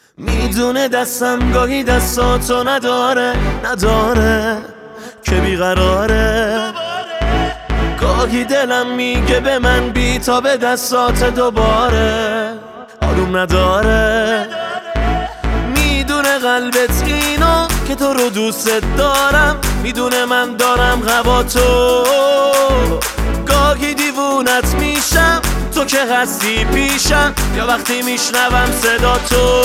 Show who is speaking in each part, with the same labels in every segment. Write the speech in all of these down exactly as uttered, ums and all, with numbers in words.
Speaker 1: میدونه دستم گاهی دستاتو نداره نداره که بیقراره. گاهی دلم میگه به من بی تا به دستات دوباره آروم نداره. میدونه قلبت اینو که تو رو دوست دارم، میدونه من دارم غوا تو. گاهی دیوونت میشم تو که هستی پیشم، یا وقتی میشنوم صدا تو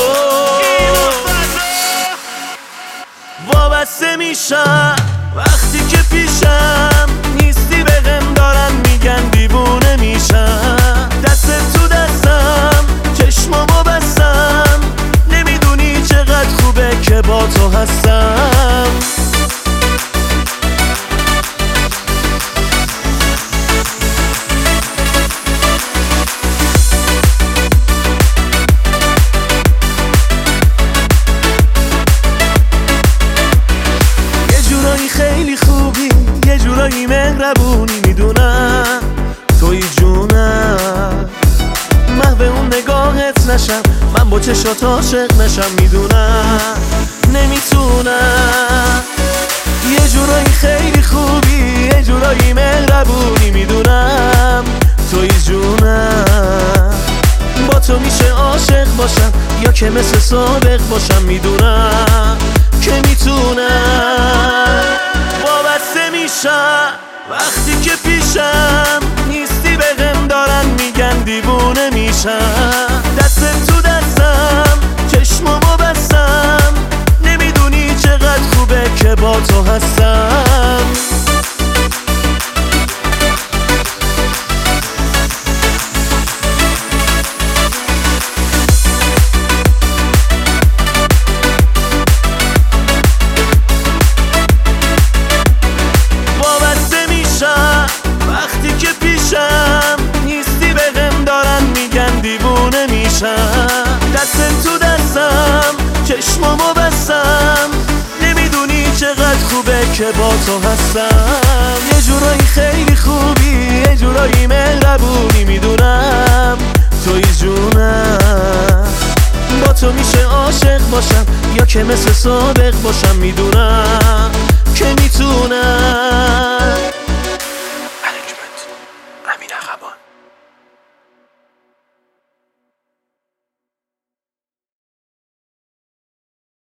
Speaker 1: وابسته میشم. وقتی که پیشم نیستی بهم دارن میگن دیوونه میشم. دست تو دستم چشمامو بستم، نمیدونی چقدر خوبه که با تو هستم. خیلی خوبی یه جورایی مهربونی، میدونم توی جونم. محو اون نگاهت نشم، من با چشات عاشق نشم، میدونم نمیتونم. یه جورایی خیلی خوبی یه جورایی مهربونی، میدونم توی جونم. با تو میشه عاشق باشم یا که مثل سابق باشم، میدونم که میتونم. وابسته میشم وقتی که پیشم نیستی بهم دارن میگن دیوونه میشم. دست تو دستم چشمامو بستم، نمیدونی چقدر خوبه که با تو هستم. دست تو دستم چشمامو بستم، نمیدونی چقدر خوبه که با تو هستم. یه جورایی خیلی خوبی یه جورایی مهربونی، میدونم توی جونم. با تو میشه عاشق باشم یا که مثل سابق باشم، میدونم